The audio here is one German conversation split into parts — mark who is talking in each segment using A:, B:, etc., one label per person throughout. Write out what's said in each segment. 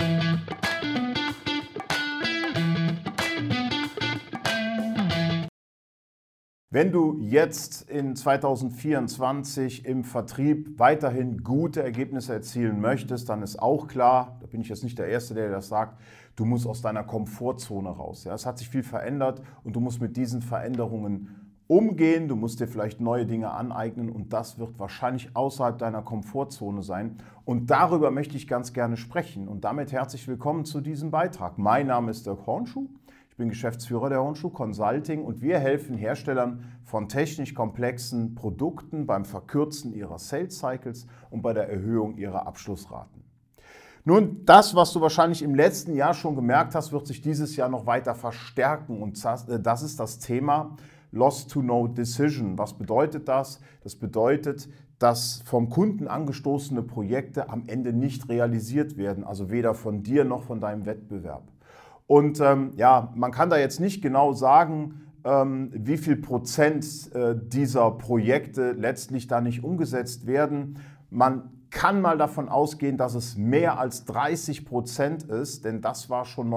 A: Wenn du jetzt in 2024 im Vertrieb weiterhin gute Ergebnisse erzielen möchtest, dann ist auch klar, da bin ich jetzt nicht der Erste, der das sagt, du musst aus deiner Komfortzone raus. Ja, es hat sich viel verändert und du musst mit diesen Veränderungen umgehen, du musst dir vielleicht neue Dinge aneignen und das wird wahrscheinlich außerhalb deiner Komfortzone sein. Und darüber möchte ich ganz gerne sprechen und damit herzlich willkommen zu diesem Beitrag. Mein Name ist Dirk Hornschuh. Ich bin Geschäftsführer der Hornschuh Consulting und wir helfen Herstellern von technisch komplexen Produkten beim Verkürzen ihrer Sales Cycles und bei der Erhöhung ihrer Abschlussraten. Nun, das, was du wahrscheinlich im letzten Jahr schon gemerkt hast, wird sich dieses Jahr noch weiter verstärken und das ist das Thema Lost to No Decision. Was bedeutet das? Das bedeutet, dass vom Kunden angestoßene Projekte am Ende nicht realisiert werden, also weder von dir noch von deinem Wettbewerb. Und man kann da jetzt nicht genau sagen, wie viel Prozent dieser Projekte letztlich da nicht umgesetzt werden. Man kann mal davon ausgehen, dass es mehr als 30% ist, denn das war schon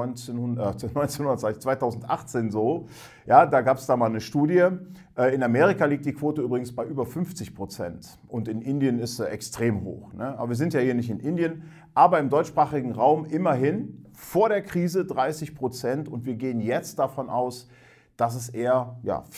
A: 2018 so. Ja, da gab es da mal eine Studie. In Amerika liegt die Quote übrigens bei über 50% und in Indien ist sie extrem hoch. Ne? Aber wir sind ja hier nicht in Indien, aber im deutschsprachigen Raum immerhin vor der Krise 30% und wir gehen jetzt davon aus, dass es eher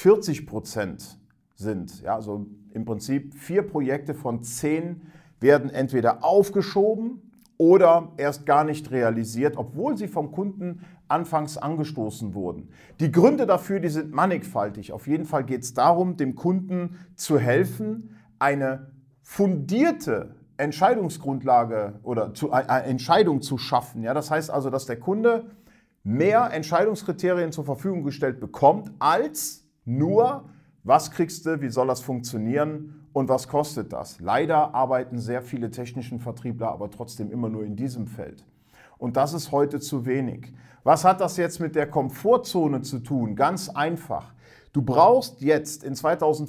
A: 40% sind. Ja, also im Prinzip 4 Projekte von 10 werden entweder aufgeschoben oder erst gar nicht realisiert, obwohl sie vom Kunden anfangs angestoßen wurden. Die Gründe dafür, die sind mannigfaltig. Auf jeden Fall geht es darum, dem Kunden zu helfen, eine fundierte Entscheidungsgrundlage oder eine Entscheidung zu schaffen. Ja, das heißt also, dass der Kunde mehr Entscheidungskriterien zur Verfügung gestellt bekommt, als nur, was kriegst du, wie soll das funktionieren und was kostet das. Leider arbeiten sehr viele technischen Vertriebler aber trotzdem immer nur in diesem Feld. Und das ist heute zu wenig. Was hat das jetzt mit der Komfortzone zu tun? Ganz einfach. Du brauchst jetzt in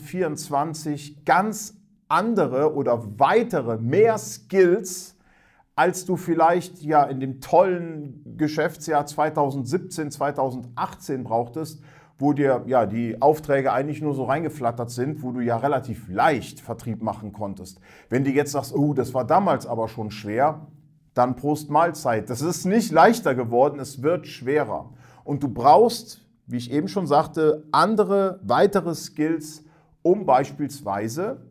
A: 2024 ganz andere oder weitere, mehr Skills, als du vielleicht in dem tollen Geschäftsjahr 2017, 2018 brauchtest, wo dir die Aufträge eigentlich nur so reingeflattert sind, wo du ja relativ leicht Vertrieb machen konntest. Wenn du jetzt sagst, oh, das war damals aber schon schwer, dann Prost Mahlzeit. Das ist nicht leichter geworden, es wird schwerer. Und du brauchst, wie ich eben schon sagte, weitere Skills, um beispielsweise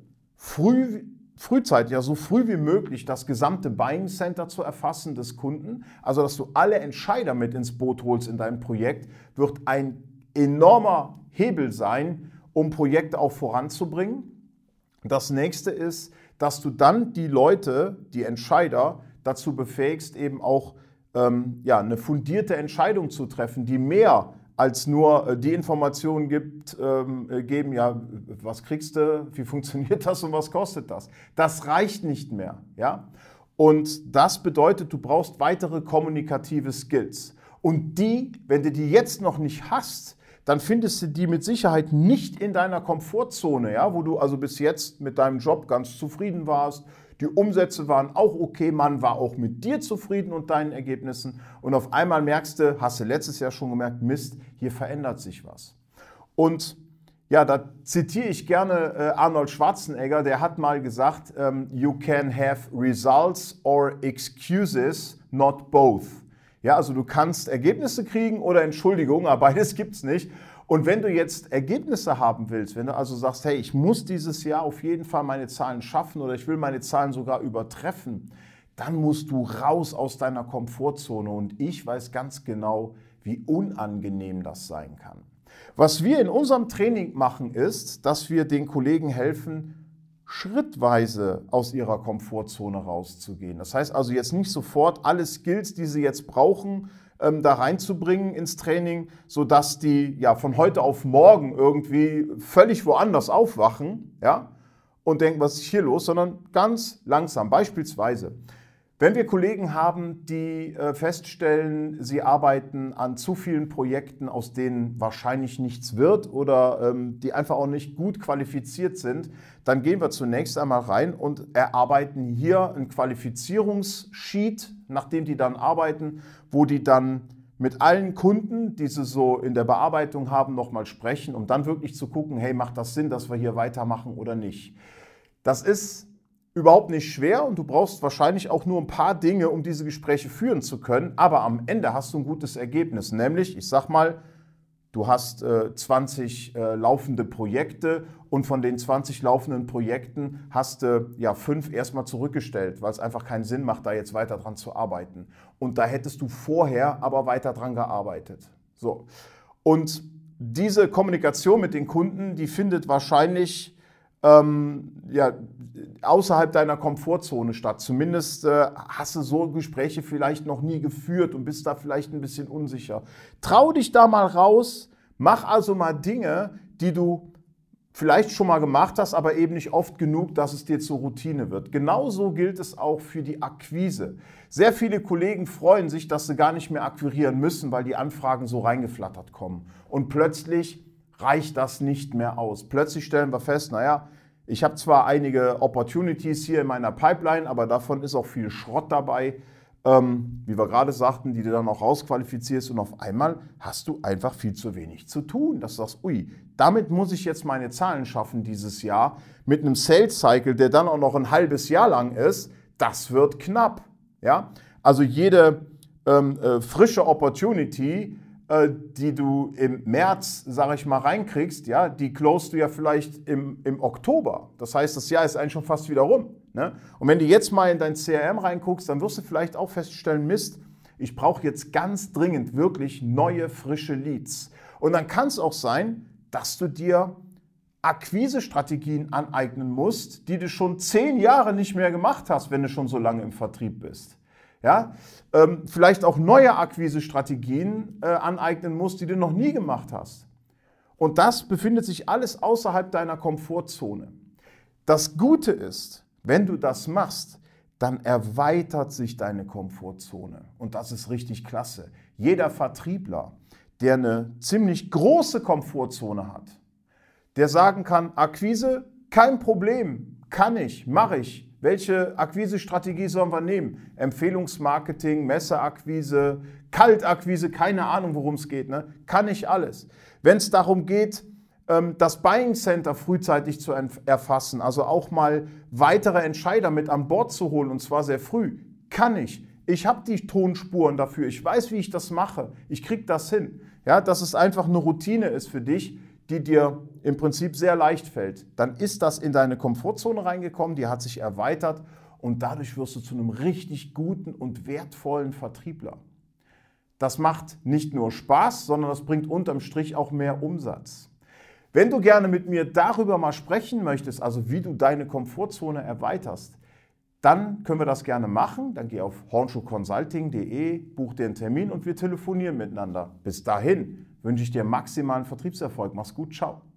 A: frühzeitig, so früh wie möglich, das gesamte Buying Center zu erfassen des Kunden. Also, dass du alle Entscheider mit ins Boot holst in deinem Projekt, wird ein enormer Hebel sein, um Projekte auch voranzubringen. Das nächste ist, dass du dann die Leute, die Entscheider, dazu befähigst, eben auch eine fundierte Entscheidung zu treffen, die mehr als nur die Informationen geben, was kriegst du, wie funktioniert das und was kostet das. Das reicht nicht mehr. Ja? Und das bedeutet, du brauchst weitere kommunikative Skills. Und wenn du die jetzt noch nicht hast, dann findest du die mit Sicherheit nicht in deiner Komfortzone, wo du also bis jetzt mit deinem Job ganz zufrieden warst. Die Umsätze waren auch okay, man war auch mit dir zufrieden und deinen Ergebnissen. Und auf einmal hast du letztes Jahr schon gemerkt, Mist, hier verändert sich was. Und da zitiere ich gerne Arnold Schwarzenegger, der hat mal gesagt, you can have results or excuses, not both. Ja, also du kannst Ergebnisse kriegen oder Entschuldigungen, aber beides gibt es nicht. Und wenn du jetzt Ergebnisse haben willst, wenn du also sagst, hey, ich muss dieses Jahr auf jeden Fall meine Zahlen schaffen oder ich will meine Zahlen sogar übertreffen, dann musst du raus aus deiner Komfortzone. Und ich weiß ganz genau, wie unangenehm das sein kann. Was wir in unserem Training machen, ist, dass wir den Kollegen helfen, schrittweise aus ihrer Komfortzone rauszugehen. Das heißt also jetzt nicht sofort alle Skills, die sie jetzt brauchen, da reinzubringen ins Training, sodass die von heute auf morgen irgendwie völlig woanders aufwachen und denken, was ist hier los, sondern ganz langsam. Beispielsweise, wenn wir Kollegen haben, die feststellen, sie arbeiten an zu vielen Projekten, aus denen wahrscheinlich nichts wird oder die einfach auch nicht gut qualifiziert sind, dann gehen wir zunächst einmal rein und erarbeiten hier ein Qualifizierungssheet, nachdem die dann arbeiten, wo die dann mit allen Kunden, die sie so in der Bearbeitung haben, nochmal sprechen, um dann wirklich zu gucken, hey, macht das Sinn, dass wir hier weitermachen oder nicht. Das ist überhaupt nicht schwer und du brauchst wahrscheinlich auch nur ein paar Dinge, um diese Gespräche führen zu können, aber am Ende hast du ein gutes Ergebnis, nämlich, ich sag mal, du hast 20 laufende Projekte und von den 20 laufenden Projekten hast du 5 erstmal zurückgestellt, weil es einfach keinen Sinn macht, da jetzt weiter dran zu arbeiten. Und da hättest du vorher aber weiter dran gearbeitet. So. Und diese Kommunikation mit den Kunden, die findet wahrscheinlich außerhalb deiner Komfortzone statt. Zumindest hast du so Gespräche vielleicht noch nie geführt und bist da vielleicht ein bisschen unsicher. Trau dich da mal raus, mach also mal Dinge, die du vielleicht schon mal gemacht hast, aber eben nicht oft genug, dass es dir zur Routine wird. Genauso gilt es auch für die Akquise. Sehr viele Kollegen freuen sich, dass sie gar nicht mehr akquirieren müssen, weil die Anfragen so reingeflattert kommen. Und plötzlich reicht das nicht mehr aus. Plötzlich stellen wir fest, ich habe zwar einige Opportunities hier in meiner Pipeline, aber davon ist auch viel Schrott dabei, wie wir gerade sagten, die du dann auch rausqualifizierst und auf einmal hast du einfach viel zu wenig zu tun. Dass du sagst, damit muss ich jetzt meine Zahlen schaffen dieses Jahr mit einem Sales Cycle, der dann auch noch ein halbes Jahr lang ist, das wird knapp. Ja? Also jede frische Opportunity, die du im März, sage ich mal, reinkriegst, die closest du ja vielleicht im Oktober. Das heißt, das Jahr ist eigentlich schon fast wieder rum. Ne? Und wenn du jetzt mal in dein CRM reinguckst, dann wirst du vielleicht auch feststellen, Mist, ich brauche jetzt ganz dringend wirklich neue, frische Leads. Und dann kann es auch sein, dass du dir Akquisestrategien aneignen musst, die du schon 10 Jahre nicht mehr gemacht hast, wenn du schon so lange im Vertrieb bist. Ja, vielleicht auch neue Akquisestrategien aneignen musst, die du noch nie gemacht hast. Und das befindet sich alles außerhalb deiner Komfortzone. Das Gute ist, wenn du das machst, dann erweitert sich deine Komfortzone. Und das ist richtig klasse. Jeder Vertriebler, der eine ziemlich große Komfortzone hat, der sagen kann, Akquise, kein Problem, kann ich, mache ich. Welche Akquisestrategie sollen wir nehmen? Empfehlungsmarketing, Messeakquise, Kaltakquise, keine Ahnung, worum es geht. Ne? Kann ich alles. Wenn es darum geht, das Buying Center frühzeitig zu erfassen, also auch mal weitere Entscheider mit an Bord zu holen, und zwar sehr früh, kann ich. Ich habe die Tonspuren dafür, ich weiß, wie ich das mache, ich kriege das hin. Ja, dass es einfach eine Routine ist für dich, die dir im Prinzip sehr leicht fällt, dann ist das in deine Komfortzone reingekommen, die hat sich erweitert und dadurch wirst du zu einem richtig guten und wertvollen Vertriebler. Das macht nicht nur Spaß, sondern das bringt unterm Strich auch mehr Umsatz. Wenn du gerne mit mir darüber mal sprechen möchtest, also wie du deine Komfortzone erweiterst, dann können wir das gerne machen. Dann geh auf hornschuhconsulting.de, buch dir einen Termin und wir telefonieren miteinander. Bis dahin wünsche ich dir maximalen Vertriebserfolg. Mach's gut, ciao.